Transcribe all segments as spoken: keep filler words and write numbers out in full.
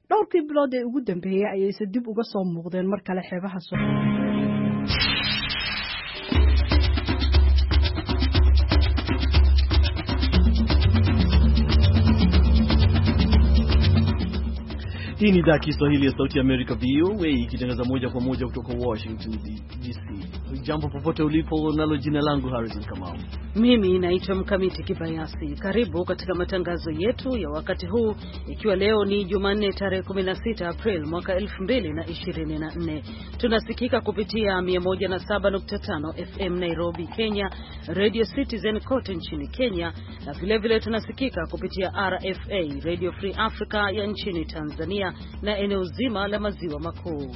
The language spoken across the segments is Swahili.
dhowrkii bilood ee ugu dambeeyay ayay dib uga soo muuqdeen mar kale xeebaha soo Hii ni idhaa Kiswahili ya Sauti ya America V O A ikitangaza moja kwa moja kutoka Washington D C. Jambo popote ulipo, nalo jina langu Harrison Kamau. Mimi naitwa Mkamiti Kibayasi. Karibu katika matangazo yetu ya wakati huu, ikiwa leo ni Jumanne tarehe kumi na sita April mwaka elfu mbili na ishirini na nne. Tunasikika kupitia mia moja na saba nukta tano F M Nairobi, Kenya, Radio Citizen kote nchini Kenya, na vile vile tunasikika kupitia R F A Radio Free Africa ya nchini Tanzania na eneo zima la maziwa makuu.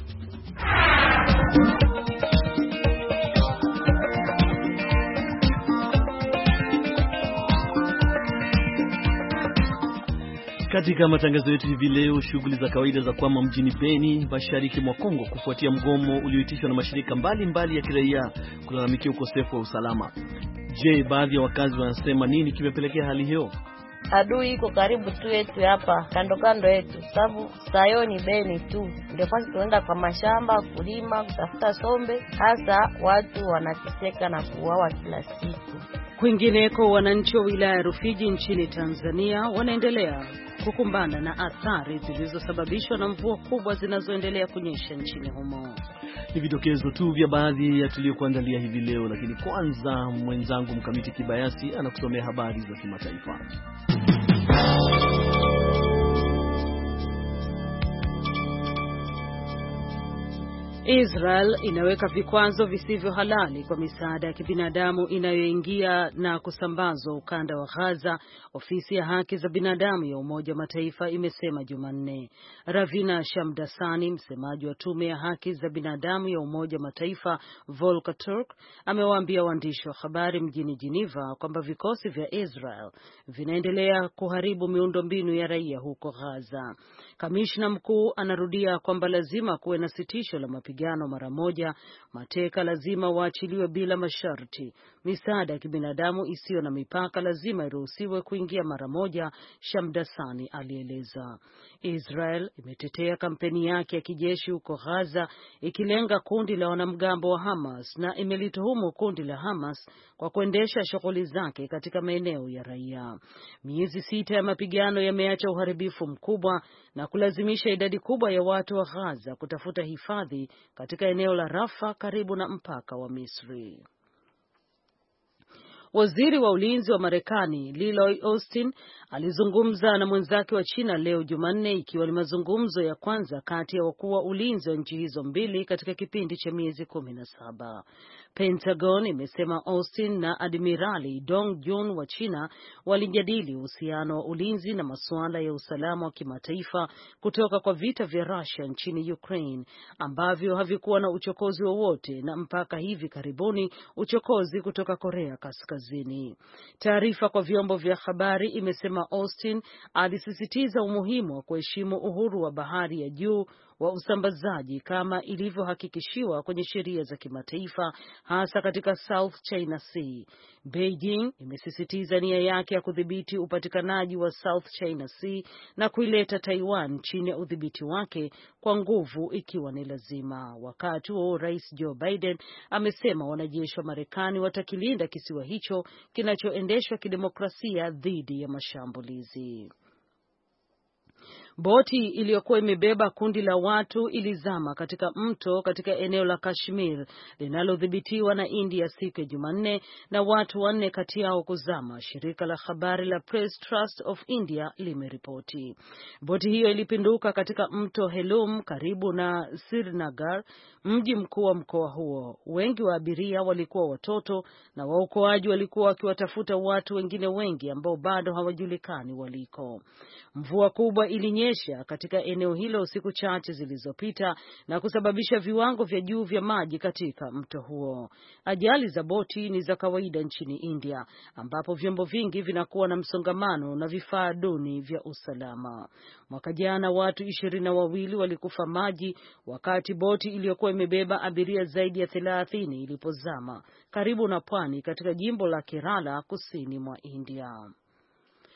Katika matangazo yetu hivi leo, shughuli za kawaida za kwama mjini Beni, mashariki mwa Kongo, kufuatia mgomo ulioitishwa na mashirika mbalimbali mbali ya kiraia kulalamikia ukosefu wa usalama. Je, baadhi ya wakazi wanasema nini kimepelekea hali hiyo? Adui iko karibu tu yetu hapa, kando kando yetu, sababu sayo ni Beni tu. Ndio kwa tunaenda kwa mashamba kulima, kutafuta sombe, hasa watu wanateseka na kuuawa kila siku. Kwingineko, wananchi wa wilaya Rufiji nchini Tanzania wanaendelea kukumbana na athari zilizosababishwa na mvua kubwa zinazoendelea kunyesha nchini humo. Ni vidokezo tu vya baadhi ya tuliokuandalia hivi leo, lakini kwanza mwenzangu Mkamiti Kibayasi anakusomea habari za kimataifa. Israel inaweka vikwazo visivyo halali kwa misaada ya kibinadamu inayoingia na kusambazwa ukanda wa Gaza, ofisi ya haki za binadamu ya Umoja wa Mataifa imesema Jumanne. Ravina Shamdasani, msemaji wa tume ya haki za binadamu ya Umoja wa Mataifa Volker Turk, amewaambia waandishi wa habari mjini Geneva kwamba vikosi vya Israel vinaendelea kuharibu miundombinu ya raia huko Gaza. Kamishna mkuu anarudia kwamba lazima kuwe na sitisho la mapigano mara moja, mateka lazima waachiliwe bila masharti, misaada ya kibinadamu isiyo na mipaka lazima iruhusiwe kuingia mara moja, Shamdasani alieleza. Israel imetetea kampeni yake ya kijeshi huko Gaza ikilenga kundi la wanamgambo wa Hamas na imelituhumu kundi la Hamas kwa kuendesha shughuli zake katika maeneo ya raia. Miezi sita ya mapigano yameacha uharibifu mkubwa na kulazimisha idadi kubwa ya watu wa Gaza kutafuta hifadhi katika eneo la Rafa karibu na mpaka wa Misri. Waziri wa ulinzi wa Marekani Lloyd Austin alizungumza na mwenzake wa China leo Jumanne, ikiwa ni mazungumzo ya kwanza kati ya wakuu wa ulinzi wa nchi hizo mbili katika kipindi cha miezi kumi na saba. Pentagon imesema Austin na Admirali Dong Jun wa China walijadili uhusiano wa ulinzi na masuala ya usalama wa kimataifa kutoka kwa vita vya Russia nchini Ukraine ambavyo havikuwa na uchokozi wowote na mpaka hivi karibuni uchokozi kutoka Korea Kaskazini. Taarifa kwa vyombo vya habari imesema Austin alisisitiza umuhimu wa kuheshimu uhuru wa bahari ya juu wa usambazaji kama ilivyohakikishiwa kwenye sheria za kimataifa, hasa katika South China Sea. Beijing imesisitiza nia yake ya kudhibiti upatikanaji wa South China Sea na kuileta Taiwan chini ya udhibiti wake kwa nguvu ikiwa ni lazima. Wakati huo Rais Joe Biden amesema wanajeshi wa Marekani watakilinda kisiwa hicho kinachoendeshwa kidemokrasia dhidi ya mashambulizi. Boti iliyokuwa imebeba kundi la watu ilizama katika mto katika eneo la Kashmir linalodhibitiwa na India siku ya Jumanne na watu wanne kati yao kuzama, shirika la habari la Press Trust of India limeripoti. Boti hiyo ilipinduka katika mto Helum karibu na Srinagar, mji mkuu wa mkoa huo. Wengi wa abiria walikuwa watoto na waokoaji walikuwa wakiwatafuta watu wengine wengi ambao bado hawajulikani waliko. Mvua kubwa ilinyesha katika eneo hilo siku chache zilizopita na kusababisha viwango vya juu vya maji katika mto huo. Ajali za boti ni za kawaida nchini India, ambapo vyombo vingi vinakuwa na msongamano na vifaa duni vya usalama. Mwaka jana watu ishirini na wawili walikufa maji wakati boti iliyokuwa imebeba abiria zaidi ya thelathini ilipozama karibu na pwani katika jimbo la Kerala kusini mwa India.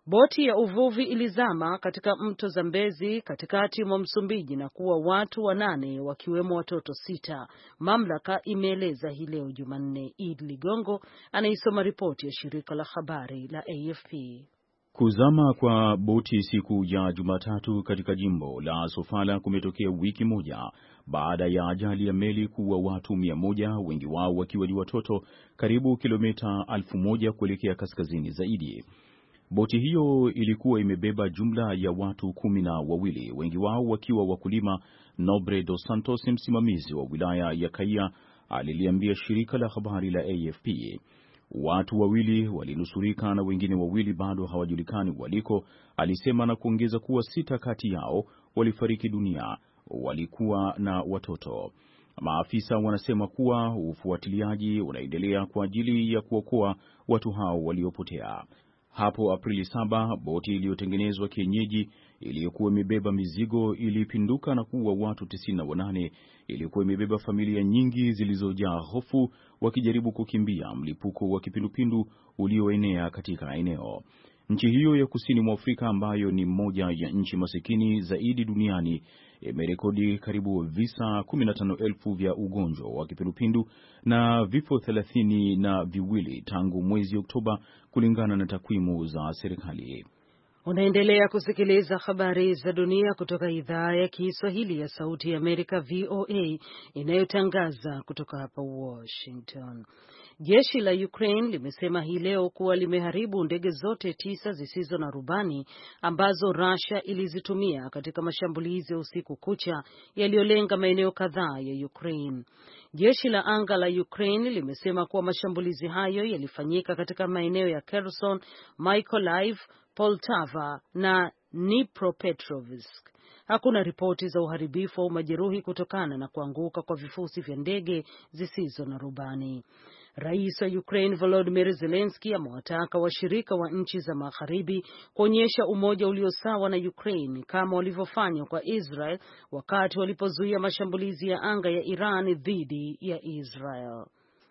Boti ya uvuvi ilizama katika mto Zambezi katikati mwa Msumbiji na kuwa watu wanane wakiwemo watoto sita, mamlaka imeeleza hii leo Jumanne. Id Ligongo anaisoma ripoti ya shirika la habari la A F P. Kuzama kwa boti siku ya Jumatatu katika jimbo la Sofala kumetokea wiki moja baada ya ajali ya meli kuua watu mia moja, wengi wao wakiwa ni watoto, karibu kilomita elfu moja kuelekea kaskazini zaidi. Boti hiyo ilikuwa imebeba jumla ya watu kumi na wawili, wengi wao wakiwa wakulima. Nobre dos Santos, msimamizi wa wilaya ya Kaia, aliliambia shirika la habari la A F P. Watu wawili walinusurika na wengine wawili bado hawajulikani waliko, alisema, na kuongeza kuwa sita kati yao walifariki dunia walikuwa na watoto. Maafisa wanasema kuwa ufuatiliaji unaendelea kwa ajili ya kuokoa watu hao waliopotea. Hapo Aprili saba, boti iliyotengenezwa kienyeji iliyokuwa imebeba mizigo ilipinduka na kuua watu tisini na wanane. Ilikuwa imebeba familia nyingi zilizojaa hofu wakijaribu kukimbia mlipuko wa kipindupindu ulioenea katika eneo. Nchi hiyo ya kusini mwa Afrika, ambayo ni moja ya nchi masikini zaidi duniani, imerekodi karibu visa kumi na tano elfu vya ugonjwa wa kipindupindu na vifo thelathini na viwili tangu mwezi Oktoba, kulingana na takwimu za serikali. Unaendelea kusikiliza habari za dunia kutoka idhaa ya Kiswahili ya Sauti ya Amerika, V O A, inayotangaza kutoka hapa Washington. Jeshi la Ukraine limesema hii leo kuwa limeharibu ndege zote tisa zisizo na rubani ambazo Russia ilizitumia katika mashambulizi ya usiku kucha yaliyolenga maeneo kadhaa ya Ukraine. Jeshi la anga la Ukraine limesema kuwa mashambulizi hayo yalifanyika katika maeneo ya Kherson, Mykolaiv, Poltava na Dnipropetrovsk. Hakuna ripoti za uharibifu au majeruhi kutokana na kuanguka kwa vifusi vya ndege zisizo na rubani. Rais wa Ukraine Volodymyr Zelensky amewataka washirika wa nchi za magharibi kuonyesha umoja ulio sawa na Ukraine kama walivyofanya kwa Israel wakati walipozuia mashambulizi ya anga ya Iran dhidi ya Israel.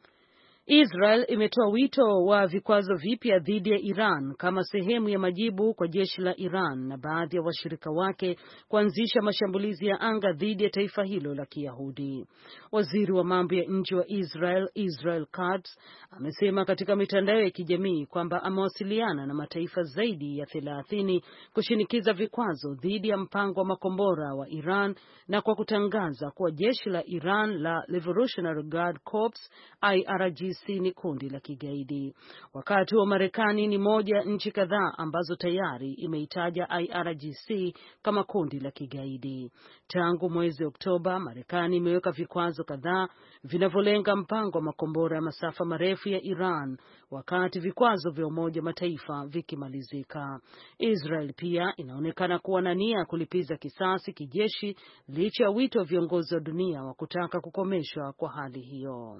Israel imetoa wito wa vikwazo vipya dhidi ya Iran kama sehemu ya majibu kwa jeshi la Iran na baadhi ya washirika wake kuanzisha mashambulizi ya anga dhidi ya taifa hilo la Kiyahudi. Waziri wa mambo ya nje wa Israel, Israel Katz, amesema katika mitandao ya kijamii kwamba amewasiliana na mataifa zaidi ya thelathini kushinikiza vikwazo dhidi ya mpango wa makombora wa Iran, na kwa kutangaza kuwa jeshi la Iran la Revolutionary Guard Corps I R G C ni kundi la kigaidi. Wakati wa Marekani ni moja nchi kadhaa ambazo tayari imeitaja I R G C kama kundi la kigaidi. Tangu mwezi Oktoba, Marekani imeweka vikwazo kadhaa vinavyolenga mpango wa makombora ya masafa marefu ya Iran, wakati vikwazo vya Umoja Mataifa vikimalizika. Israel pia inaonekana kuwa na nia ya kulipiza kisasi kijeshi licha ya wito wa viongozi wa dunia wa kutaka kukomeshwa kwa hali hiyo.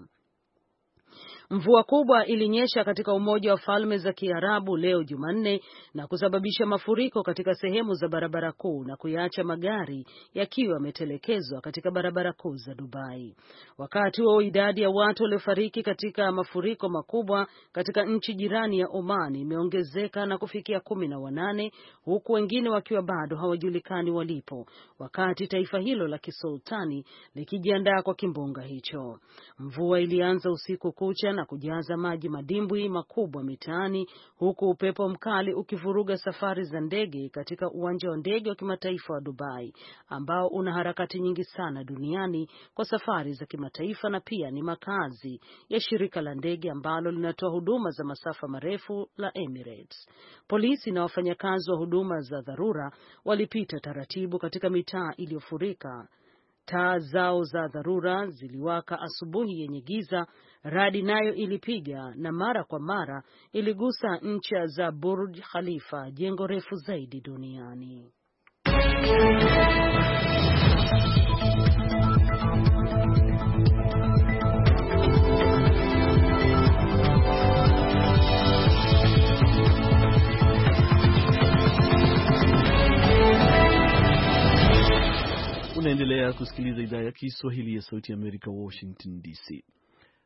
Mvua kubwa ilinyesha katika Umoja wa Falme za Kiarabu leo Jumanne na kusababisha mafuriko katika sehemu za barabara kuu na kuyaacha magari yakiwa yametelekezwa katika barabara kuu za Dubai. Wakati huo idadi ya watu waliofariki katika mafuriko makubwa katika nchi jirani ya Oman imeongezeka na kufikia kumi na wanane, huku wengine wakiwa bado hawajulikani walipo, wakati taifa hilo la kisultani likijiandaa kwa kimbunga hicho. Mvua ilianza usiku kucha na kujaza maji madimbwi makubwa mitaani, huku upepo mkali ukivuruga safari za ndege katika uwanja wa ndege wa kimataifa wa Dubai, ambao una harakati nyingi sana duniani kwa safari za kimataifa na pia ni makazi ya shirika la ndege ambalo linatoa huduma za masafa marefu la Emirates. Polisi na wafanyakazi wa huduma za dharura walipita taratibu katika mitaa iliyofurika. Taa zao za dharura ziliwaka asubuhi yenye giza, radi nayo ilipiga na mara kwa mara iligusa ncha za Burj Khalifa, jengo refu zaidi duniani. Unaendelea kusikiliza idhaa ya Kiswahili ya Sauti ya Amerika, Washington D C.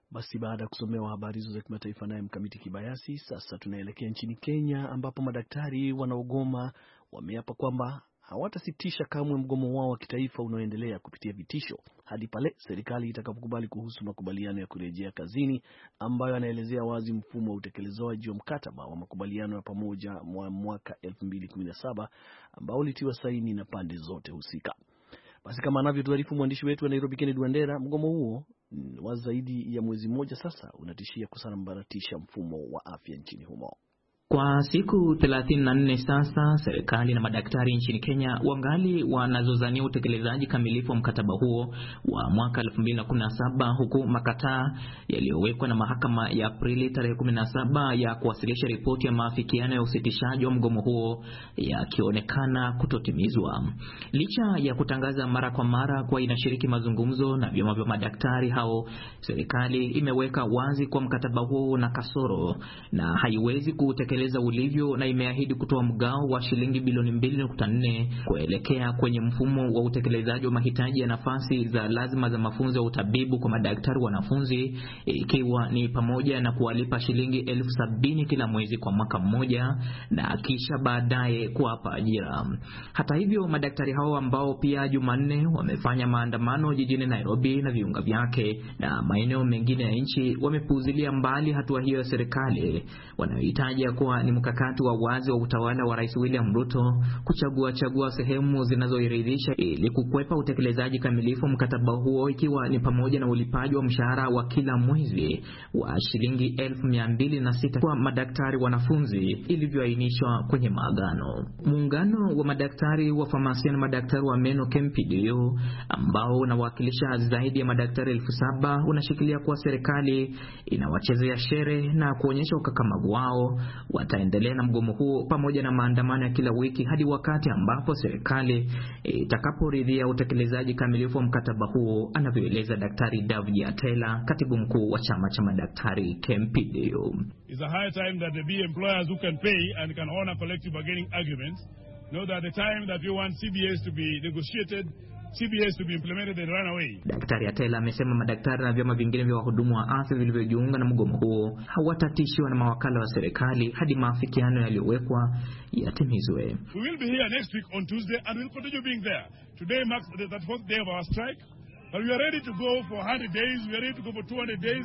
Basi baada ya kusomewa habari hizo za kimataifa naye Mkamiti Kibayasi, sasa tunaelekea nchini Kenya ambapo madaktari wanaogoma wameapa kwamba hawatasitisha kamwe mgomo wao wa kitaifa unaoendelea kupitia vitisho hadi pale serikali itakapokubali kuhusu makubaliano ya kurejea kazini ambayo anaelezea wazi mfumo wa utekelezaji wa mkataba wa makubaliano ya pamoja mwa mwaka elfu mbili kumi na saba ambao ulitiwa saini na pande zote husika. Basi kama anavyotuarifu mwandishi wetu wa Nairobi Kennedy Wandera, mgomo huo wa zaidi ya mwezi mmoja sasa unatishia kusambaratisha mfumo wa afya nchini humo. Kwa siku thelathini na nne sasa, serikali na madaktari nchini Kenya wangali wanazozania utekelezaji kamilifu wa mkataba huo wa mwaka elfu mbili kumi na saba, huku makataa yaliyowekwa na mahakama ya Aprili tarehe kumi na saba ya kuwasilisha ripoti ya maafikiano ya usitishaji wa mgomo huo yakionekana kutotimizwa. Licha ya kutangaza mara kwa mara kwa inashiriki mazungumzo na vyama vya madaktari hao, serikali imeweka wazi kwa mkataba huo na kasoro na haiwezi kutekeleza ulivyo, na imeahidi kutoa mgao wa shilingi bilioni mbili nukta nne kuelekea kwenye mfumo wa utekelezaji wa mahitaji ya nafasi za lazima za mafunzo ya utabibu kwa madaktari wanafunzi, ikiwa ni pamoja na kuwalipa shilingi elfu sabini kila mwezi kwa mwaka mmoja na kisha baadaye kuwapa ajira. Hata hivyo, madaktari hao ambao pia Jumanne wamefanya maandamano jijini Nairobi na viunga vyake na maeneo mengine ya nchi wamepuuzilia mbali hatua hiyo ya serikali, wanaohitaji kuwa ni mkakati wa wazi wa utawala wa Rais William Ruto kuchagua chagua sehemu zinazoiridhisha ili kukwepa utekelezaji kamilifu mkataba huo, ikiwa ni pamoja na ulipaji wa mshahara wa kila mwezi wa shilingi elfu mia mbili na sita kwa madaktari wanafunzi ilivyoainishwa kwenye maagano. Muungano wa madaktari wa famasia na madaktari wa meno K M P D U ambao unawakilisha zaidi ya madaktari elfu saba unashikilia kuwa serikali inawachezea shere na kuonyesha ukakamavu wao. Wataendelea na mgomo huo pamoja na maandamano ya kila wiki hadi wakati ambapo serikali itakaporidhia utekelezaji kamilifu wa mkataba huo, anavyoeleza Daktari David Atela, katibu mkuu wa chama cha madaktari K M P D U. It's a high time that there be employers who can pay and can honor collective bargaining agreements. Know that the time that you want C B S to be negotiated, C B S to be implemented and run away. Daktari Atela amesema madaktari na vyama vingine vya wahudumu wa afya vilivyojiunga na mgomo huo hawatatishwa na mawakala wa serikali hadi maafikiano yaliyowekwa yatimizwe. We will be here next week on Tuesday and we'll continue being there. Today marks the thirty-fourth day of our strike, but we are ready to go for one hundred days, we are ready to go for two hundred days.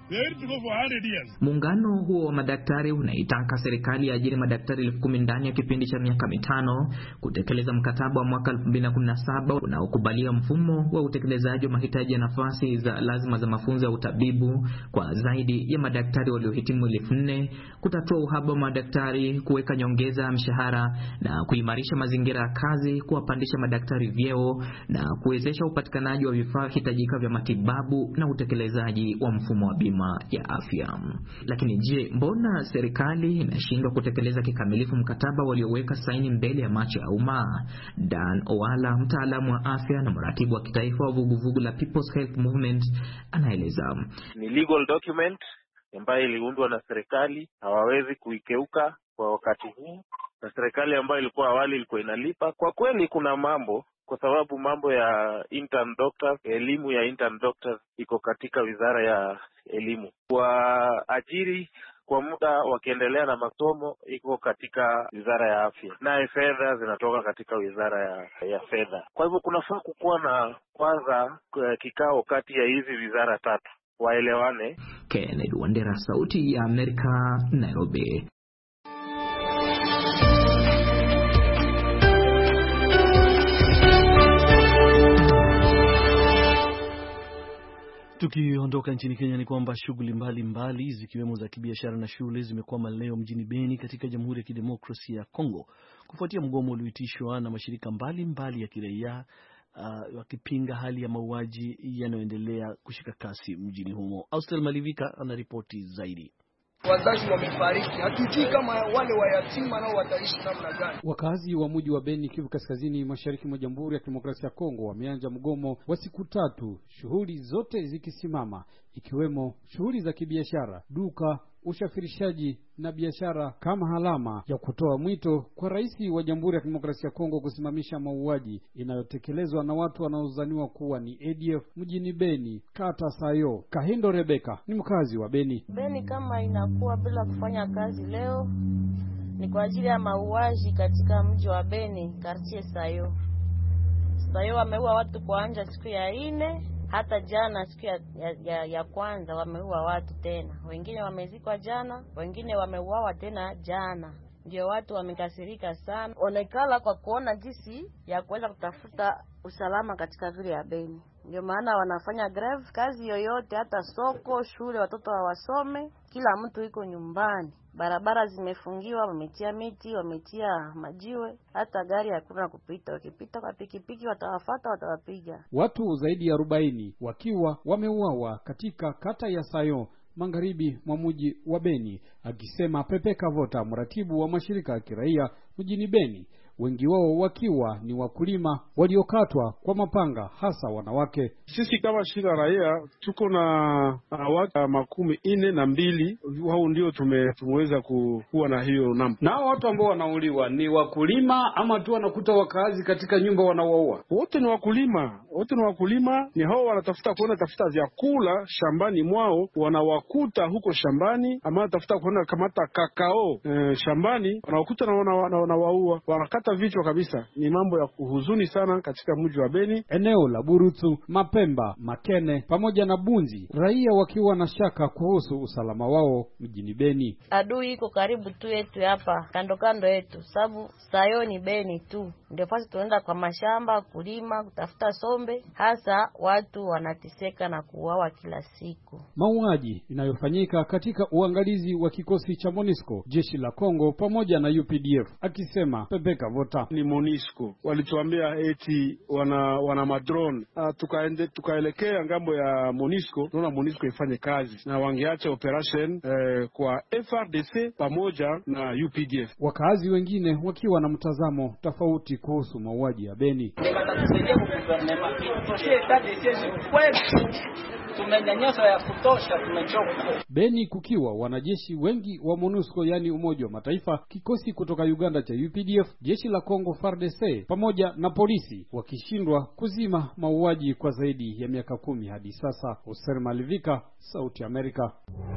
Muungano huo wa madaktari unaitaka serikali ajiri madaktari elfu kumi ndani ya kipindi cha miaka mitano kutekeleza mkataba wa mwaka elfu mbili kumi na saba unaokubalia mfumo wa utekelezaji wa mahitaji ya nafasi za lazima za mafunzo ya utabibu kwa zaidi ya madaktari waliohitimu elfu nne, kutatua uhaba wa madaktari, kuweka nyongeza ya mshahara na kuimarisha mazingira ya kazi, kuwapandisha madaktari vyeo na kuwezesha upatikanaji wa vifaa hitajika vya matibabu na utekelezaji wa mfumo wa bima ya afya. Lakini je, mbona serikali inashindwa kutekeleza kikamilifu mkataba walioweka saini mbele ya macho ya umma? Dan Owala, mtaalamu wa afya na mratibu wa kitaifa wa vuguvugu la People's Health Movement, anaeleza. Ni legal document ambayo iliundwa na serikali, hawawezi kuikeuka kwa wakati huu, na serikali ambayo ilikuwa awali ilikuwa inalipa. Kwa kweli kuna mambo, kwa sababu mambo ya intern doctors, elimu ya intern doctors iko katika wizara ya elimu. Kwa ajiri kwa muda wakiendelea na masomo iko katika wizara ya afya, naye fedha zinatoka katika wizara ya, ya fedha. Kwa hivyo kunafaa kukuwa na kwanza kikao kati ya hizi wizara tatu waelewane. Kennedy Wandera, Sauti ya Amerika, Nairobi. Tukiondoka nchini Kenya ni kwamba shughuli mbalimbali zikiwemo za kibiashara na shule zimekwama leo mjini Beni katika Jamhuri ya Kidemokrasia ya Kongo kufuatia mgomo ulioitishwa na mashirika mbalimbali mbali ya kiraia uh, wakipinga hali ya mauaji yanayoendelea kushika kasi mjini humo. Austel Malivika anaripoti zaidi. Wazazi wamefariki, hatujui kama wale wayatima nao wataishi namna gani. Wakazi wa mji wa Beni, Kivu Kaskazini, mashariki mwa Jamhuri ya Kidemokrasia ya Kongo wameanza mgomo wa siku tatu, shughuli zote zikisimama, ikiwemo shughuli za kibiashara, duka, usafirishaji na biashara kama alama ya kutoa mwito kwa rais wa Jamhuri ya Kidemokrasia ya Kongo kusimamisha mauaji inayotekelezwa na watu wanaozaniwa kuwa ni A D F mjini Beni, kata Sayo. Kahindo Rebeka ni mkazi wa Beni. Beni kama inakuwa bila kufanya kazi leo ni kwa ajili ya mauaji katika mji wa Beni, quartier Sayo. Sayo wameua watu kuanza siku ya ine, hata jana siku ya, ya, ya kwanza wameua watu tena. Wengine wamezikwa jana, wengine wameuawa tena jana. Ndio watu wamekasirika sana. Onekala kwa kuona jinsi ya kuweza kutafuta usalama katika vile ya Beni. Ndio maana wanafanya greve, kazi yoyote, hata soko, shule, watoto hawasome, kila mtu yuko nyumbani. Barabara zimefungiwa, wametia miti, wametia majiwe, hata gari hakuna kupita. Wakipita kwa pikipiki watawafuata, watawapiga. Watu zaidi ya arobaini wakiwa wameuawa katika kata ya Sayo, magharibi mwa mji wa Beni, akisema Pepe Kavota, mratibu wa mashirika ya kiraia mjini Beni. Wengi wao wakiwa ni wakulima waliokatwa kwa mapanga, hasa wanawake. Sisi kama shirika raia tuko na watu makumi ine na mbili, wao ndio tume, tumeweza kuwa na hiyo namba. Na watu ambao wanauliwa ni wakulima ama tu wanakuta wakazi katika nyumba wanawaua? Wote ni wakulima, wote ni wakulima, ni hao wanatafuta kuona tafuta vyakula shambani mwao, wanawakuta huko shambani, ama tafuta kuona kamata kakao e, shambani, wanawakuta na wanawaua, wanakata vichwa kabisa. Ni mambo ya kuhuzuni sana katika mji wa Beni. Eneo la Burutu, Mapemba, Makene pamoja na Bunzi, raia wakiwa na shaka kuhusu usalama wao mjini Beni. Adui iko karibu tu yetu hapa, kando kando yetu, sababu Sayo ni Beni tu. Ndio fasi tunaenda kwa mashamba kulima, kutafuta sombe, hasa watu wanateseka na kuuawa kila siku. Mauaji inayofanyika katika uangalizi wa kikosi cha MONUSCO, jeshi la Kongo pamoja na U P D F, akisema Pepe Kavota. Ni MONUSCO walituambia eti wana wana madrone. Uh, tukaende tukaelekea ngambo ya MONUSCO, naona MONUSCO ifanye kazi na wangeacha operation eh, kwa F R D C pamoja na U P D F. Wakazi wengine wakiwa na mtazamo tofauti kuhusu mauaji ya Beni. Tumenyanyasa ya kutosha, tumechoka. Beni kukiwa wanajeshi wengi wa MONUSCO, yani Umoja wa Mataifa, kikosi kutoka Uganda cha U P D F, jeshi la Kongo F A R D C pamoja na polisi wakishindwa kuzima mauaji kwa zaidi ya miaka kumi hadi sasa. Oser Malivika, Sauti Amerika.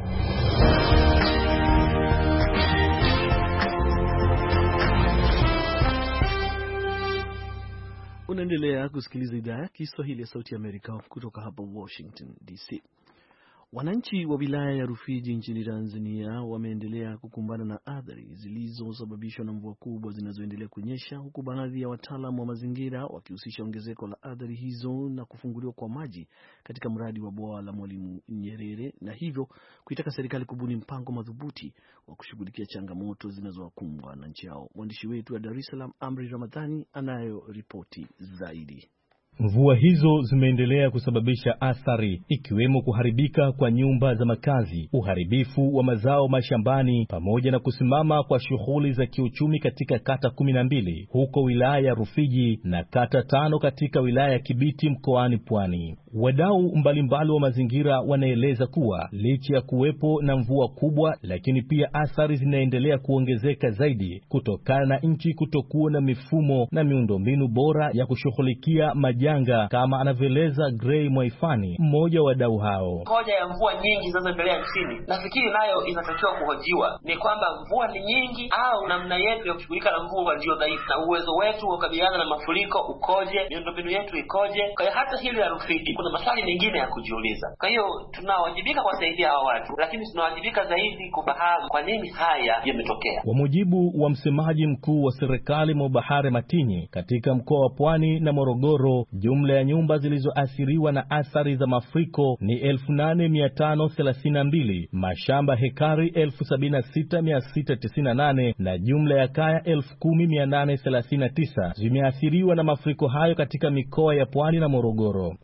Unaendelea kusikiliza idhaa ya Kiswahili ya Sauti Amerika kutoka hapa Washington D C. Wananchi wa wilaya ya Rufiji nchini Tanzania wameendelea kukumbana na athari zilizosababishwa na mvua kubwa zinazoendelea kunyesha, huku baadhi ya wataalamu wa mazingira wakihusisha ongezeko la athari hizo na kufunguliwa kwa maji katika mradi wa bwawa la Mwalimu Nyerere, na hivyo kuitaka serikali kubuni mpango madhubuti wa kushughulikia changamoto zinazowakumba wananchi hao. Mwandishi wetu wa Dar es Salaam Amri Ramadhani anayo ripoti zaidi. Mvua hizo zimeendelea kusababisha athari ikiwemo kuharibika kwa nyumba za makazi, uharibifu wa mazao mashambani pamoja na kusimama kwa shughuli za kiuchumi katika kata kumi na mbili huko wilaya ya Rufiji na kata tano katika wilaya ya Kibiti mkoani Pwani. Wadau mbalimbali wa mazingira wanaeleza kuwa licha ya kuwepo na mvua kubwa, lakini pia athari zinaendelea kuongezeka zaidi kutokana na nchi kutokuwa na mifumo na miundombinu bora ya kushughulikia maji janga, kama anavyoeleza Gray Mwaifani, mmoja wa wadau hao. Hoja ya mvua nyingi zinazoendelea nchini, nafikiri nayo inatakiwa kuhojiwa. Ni kwamba mvua ni nyingi au namna yetu ya kushughulika na mvua ndio dhaifu, na uwezo wetu wa kukabiliana na mafuriko ukoje, miundombinu yetu ikoje? Kwa hiyo hata hili la Rufiji kuna maswali mengine ya kujiuliza. Kwa hiyo tunawajibika kuwasaidia hao watu, lakini tunawajibika zaidi kufahamu kwa nini haya yametokea. Kwa mujibu wa msemaji mkuu wa serikali Mobahare Matinyi, katika mkoa wa Pwani na Morogoro, jumla ya nyumba zilizoathiriwa na athari za mafuriko ni elfu nane mia tano thelathini na mbili, mashamba hekari elfu sabini na sita mia sita tisini na nane na jumla ya kaya elfu kumi mia nane thelathini na tisa zimeathiriwa na mafuriko hayo katika mikoa ya Pwani na Morogoro. Licha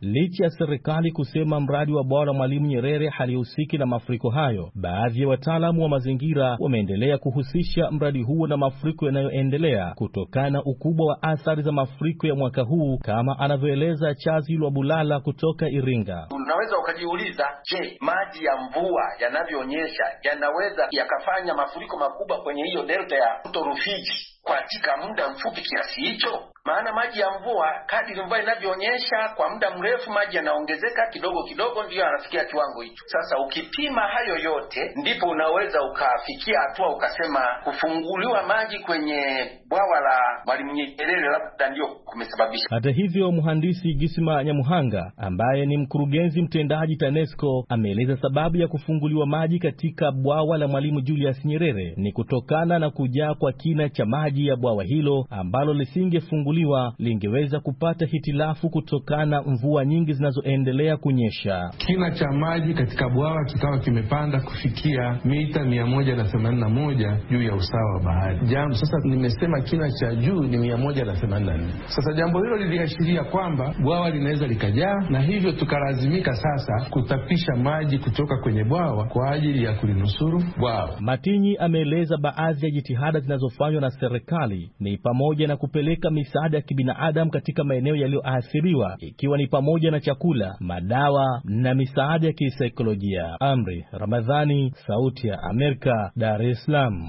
ya serikali kusema mradi wa bwawa la Mwalimu Nyerere halihusiki na mafuriko hayo, baadhi ya wataalamu wa mazingira wameendelea kuhusisha mradi huo na mafuriko yanayoendelea kutokana na ukubwa wa athari za mafuriko ya mwaka huu, kama anavyoeleza Chazi Lwabulala kutoka Iringa. Unaweza ukajiuliza, je, maji ya mvua yanavyonyesha yanaweza yakafanya mafuriko makubwa kwenye hiyo delta ya mto Rufiji katika muda mfupi kiasi hicho? Maana maji ya mvua kadri mvua inavyoonyesha kwa muda mrefu maji yanaongezeka kidogo kidogo, ndiyo yanafikia kiwango hicho. Sasa ukipima hayo yote, ndipo unaweza ukafikia hatua ukasema kufunguliwa maji kwenye bwawa la Mwalimu Nyerere labda ndio kumesababisha. Hata hivyo, mhandisi Gisima Nyamuhanga ambaye ni mkurugenzi mtendaji TANESCO ameeleza sababu ya kufunguliwa maji katika bwawa la Mwalimu Julius Nyerere ni kutokana na kujaa kwa kina cha maji ya bwawa hilo ambalo lisingefunguliwa lingeweza kupata hitilafu kutokana na mvua nyingi zinazoendelea kunyesha. Kina cha maji katika bwawa kikawa kimepanda kufikia mita mia moja na themanini na moja juu ya usawa wa bahari. Jambo sasa nimesema kina cha juu ni mia moja na themanini na nne. Sasa jambo hilo liliashiria kwamba bwawa linaweza likajaa, na hivyo tukalazimika sasa kutapisha maji kutoka kwenye bwawa kwa ajili ya kulinusuru bwawa. Matinyi ameeleza baadhi ya jitihada zinazofanywa na serikali ni pamoja na kupeleka misaada ya kibinadamu katika maeneo yaliyoathiriwa, ikiwa ni pamoja na chakula, madawa na misaada ya kisaikolojia. Amri Ramadhani, Sauti ya Amerika, Dar es Salaam.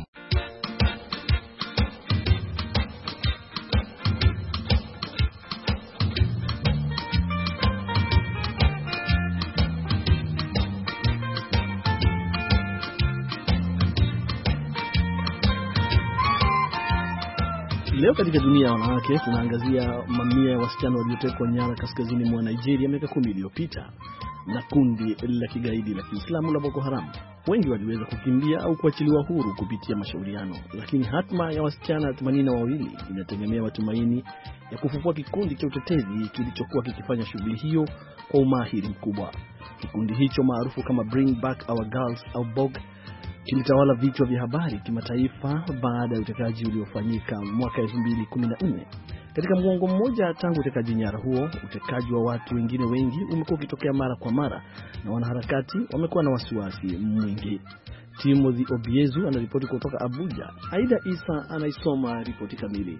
Leo katika dunia ya wanawake tunaangazia mamia ya wasichana waliotekwa nyara kaskazini mwa Nigeria miaka kumi iliyopita na kundi la kigaidi la Kiislamu la Boko Haram. Wengi waliweza kukimbia au kuachiliwa huru kupitia mashauriano, lakini hatma ya wasichana themanini na wawili inategemea matumaini ya kufufua kikundi cha utetezi kilichokuwa kikifanya shughuli hiyo kwa umahiri mkubwa. Kikundi hicho maarufu kama Bring Back Our Girls au B O G kilitawala vichwa vya habari kimataifa baada ya utekaji uliofanyika mwaka elfu mbili kumi na nne. Katika muongo mmoja tangu utekaji nyara huo, utekaji wa watu wengine wengi umekuwa ukitokea mara kwa mara na wanaharakati wamekuwa na wasiwasi mwingi. Timothy Obiezu anaripoti kutoka Abuja. Aida Isa anaisoma ripoti kamili.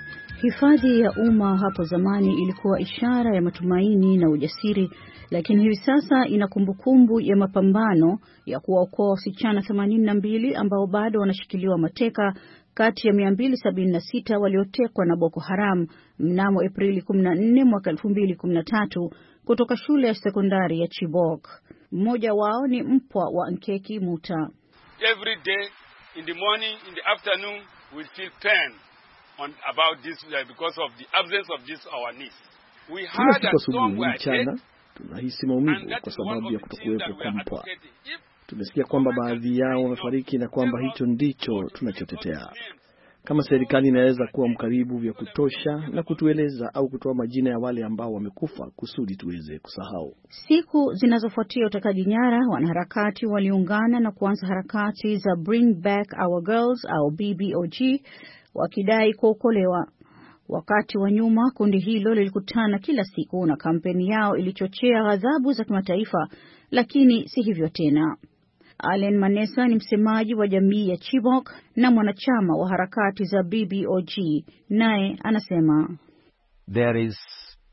Hifadhi ya umma hapo zamani ilikuwa ishara ya matumaini na ujasiri, lakini hivi sasa ina kumbukumbu ya mapambano ya kuwaokoa wasichana themanini na mbili ambao bado wanashikiliwa mateka kati ya mia mbili sabini na sita waliotekwa na Boko Haram mnamo Aprili kumi na nne mwaka elfu mbili kumi na tatu kutoka shule ya sekondari ya Chibok. Mmoja wao ni mpwa wa Nkeki Muta. Every day in the morning, in the afternoon, we feel pain on about this uh, because of the absence of this our niece. We had a song where mchana tunahisi maumivu kwa sababu ya kutokuwepo kwa mpwa. Tumesikia kwamba baadhi yao wamefariki na kwamba hicho ndicho tunachotetea. Kama serikali inaweza kuwa mkaribu vya kutosha na kutueleza au kutoa majina ya wale ambao wamekufa kusudi tuweze kusahau. Siku zinazofuatia utekaji nyara, wanaharakati waliungana na kuanza harakati za Bring Back Our Girls au B B O G wakidai kuokolewa. Wakati wa nyuma kundi hilo lilikutana kila siku na kampeni yao ilichochea ghadhabu za kimataifa, lakini si hivyo tena. Allen Manesa ni msemaji wa jamii ya Chibok na mwanachama wa harakati za B B O G, naye anasema there is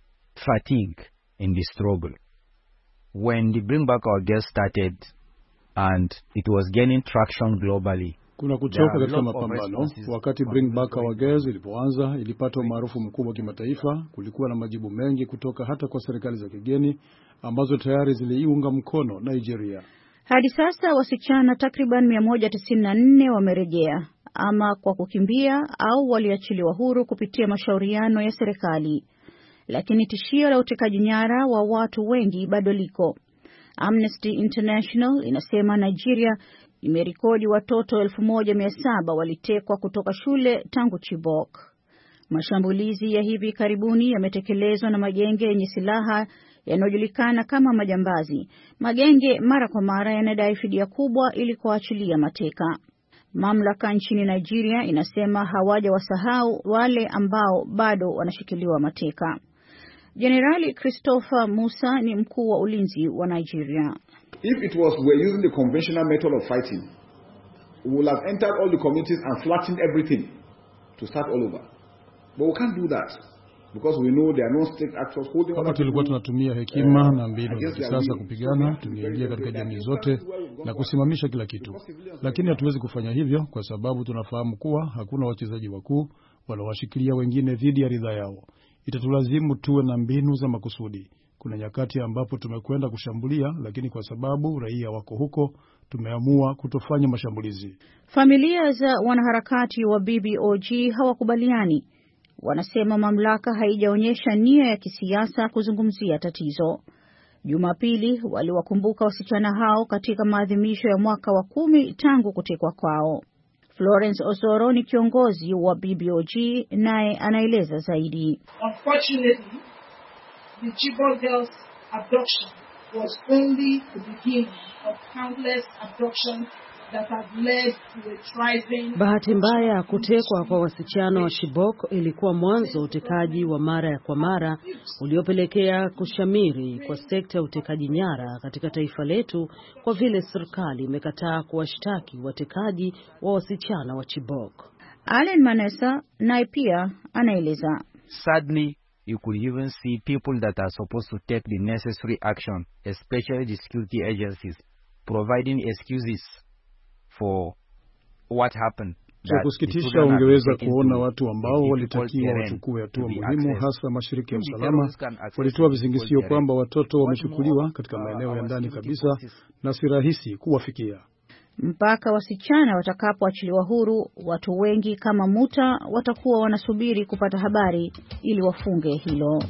fatigue in the struggle. When the Bring Back Our Girls started and it was gaining traction globally, kuna kuchoka katika mapambano. Wakati Bring Back Our Girls ilipoanza, ilipata umaarufu mkubwa kimataifa. Kulikuwa na majibu mengi kutoka hata kwa serikali za kigeni ambazo tayari ziliiunga mkono Nigeria. Hadi sasa wasichana takriban mia moja tisini na nne wamerejea ama kwa kukimbia au waliachiliwa huru kupitia mashauriano ya serikali. Lakini tishio la utekaji nyara wa watu wengi bado liko. Amnesty International inasema Nigeria imerekodi watoto elfu moja mia saba walitekwa kutoka shule tangu Chibok. Mashambulizi ya hivi karibuni yametekelezwa na magenge yenye silaha yanayojulikana kama majambazi. Magenge mara kwa mara yanadai fidia kubwa ili kuachilia mateka. Mamlaka nchini Nigeria inasema hawaja wasahau wale ambao bado wanashikiliwa mateka. Jenerali Christopher Musa ni mkuu wa ulinzi wa Nigeria. If it was we're using the conventional method of fighting, we would have entered all the communities and flattened everything to start all over. But we can't do that because we know there are no state actors holding. Kama tulikuwa tunatumia hekima uh, na mbinu za kisasa kupigana, tungeingia katika jamii zote na kusimamisha kila kitu. Lakini hatuwezi kufanya hivyo kwa sababu tunafahamu kuwa hakuna wachezaji wakuu wanaowashikilia wengine dhidi ya ridhaa yao. Itatulazimu tuwe na mbinu za makusudi. Kuna nyakati ambapo tumekwenda kushambulia, lakini kwa sababu raia wako huko, tumeamua kutofanya mashambulizi. Familia za wanaharakati wa B B O G hawakubaliani. Wanasema mamlaka haijaonyesha nia ya kisiasa kuzungumzia tatizo. Jumapili waliwakumbuka wasichana hao katika maadhimisho ya mwaka wa kumi tangu kutekwa kwao. Florence Osoro ni kiongozi wa B B O G, naye anaeleza zaidi. Unfortunately, the Chibok girls' abduction was only the beginning of countless abductions that have led to a thriving. Bahati mbaya, kutekwa kwa wasichana wa Chibok ilikuwa mwanzo wa utekaji wa mara kwa mara uliopelekea kushamiri kwa sekta ya utekaji nyara katika taifa letu, kwa vile serikali imekataa kuwashtaki watekaji wa wasichana wa Chibok. Allen Manessa naye pia anaeleza. Sadly, you could even see people that are supposed to take the necessary action, especially the security agencies, providing excuses for what happened. Cha kusikitisha, ungeweza kuona watu ambao walitakiwa wachukue hatua muhimu, hasa mashirika ya usalama, walitoa vizingisio kwamba watoto wamechukuliwa katika maeneo ya ndani kabisa na si rahisi kuwafikia. Mpaka wasichana watakapoachiliwa huru, watu wengi kama Muta watakuwa wanasubiri kupata habari ili wafunge hilo.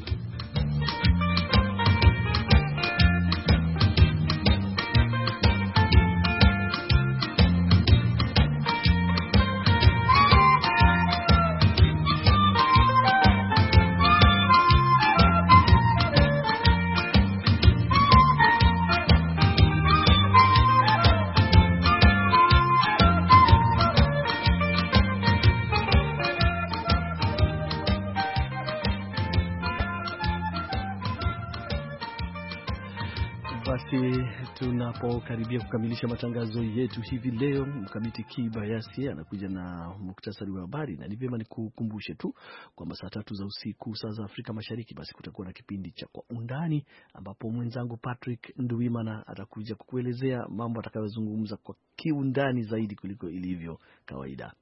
Basi tunapokaribia kukamilisha matangazo yetu hivi leo, Mkamiti Kibayasi anakuja na muktasari wa habari, na ni vyema nikukumbushe tu kwamba saa tatu za usiku saa za Afrika Mashariki basi kutakuwa na kipindi cha Kwa Undani, ambapo mwenzangu Patrick Nduwimana atakuja kukuelezea mambo atakayozungumza kwa kiundani zaidi kuliko ilivyo kawaida.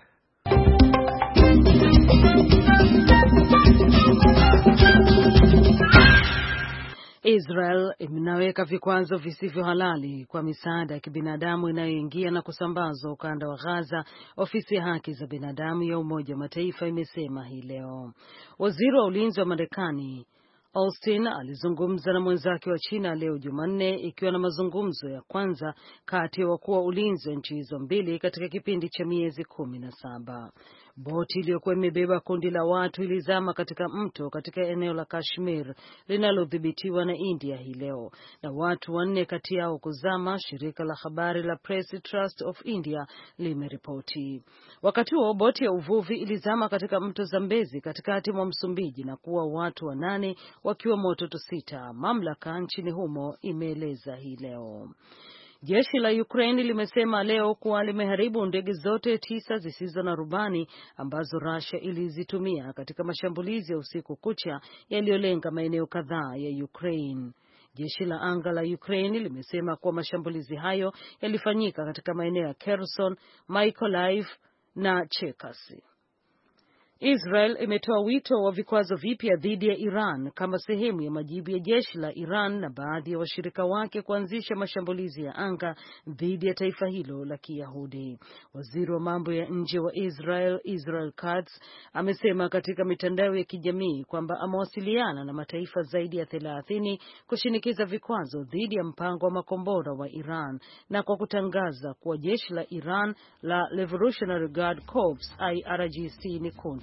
Israel inaweka vikwazo visivyo halali kwa misaada ya kibinadamu inayoingia na kusambazwa ukanda wa Gaza, ofisi ya haki za binadamu ya Umoja wa Mataifa imesema hii leo. Waziri wa ulinzi wa Marekani Austin alizungumza na mwenzake wa China leo Jumanne, ikiwa na mazungumzo ya kwanza kati ya wakuu wa ulinzi wa nchi hizo mbili katika kipindi cha miezi kumi na saba. Boti iliyokuwa imebeba kundi la watu ilizama katika mto katika eneo la Kashmir linalodhibitiwa na India hii leo, na watu wanne kati yao kuzama, shirika la habari la Press Trust of India limeripoti. Wakati huo boti ya uvuvi ilizama katika mto Zambezi katikati mwa Msumbiji na kuwa watu wanane wakiwemo watoto sita, mamlaka nchini humo imeeleza hii leo. Jeshi la Ukraine limesema leo kuwa limeharibu ndege zote tisa zisizo na rubani ambazo Russia ilizitumia katika mashambulizi ya usiku kucha yaliyolenga maeneo kadhaa ya Ukraine. Jeshi la anga la Ukraine limesema kuwa mashambulizi hayo yalifanyika katika maeneo ya Kherson, Mykolaiv na Cherkasy. Israel imetoa wito wa vikwazo vipya dhidi ya Iran kama sehemu ya majibu ya jeshi la Iran na baadhi ya washirika wake kuanzisha mashambulizi ya anga dhidi ya taifa hilo la Kiyahudi. Waziri wa mambo ya nje wa Israel, Israel Katz, amesema katika mitandao ya kijamii kwamba amewasiliana na mataifa zaidi ya thelathini kushinikiza vikwazo dhidi ya mpango wa makombora wa Iran, na kwa kutangaza kuwa jeshi la Iran la Revolutionary Guard Corps I R G C ni kundi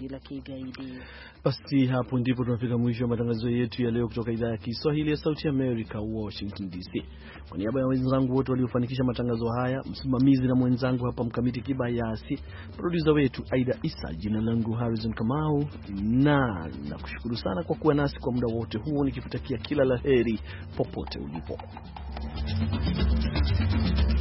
la kigaidi. Basi hapo ndipo tunafika mwisho wa matangazo yetu ya leo kutoka idhaa ya Kiswahili ya Sauti ya America, Washington D C. Kwa niaba ya wenzangu wote waliofanikisha matangazo haya, msimamizi na mwenzangu hapa Mkamiti Kibayasi, producer wetu Aida Isa, jina langu Harrison Kamau, na nakushukuru sana kwa kuwa nasi kwa muda wote huo, nikikutakia kila laheri popote ulipo.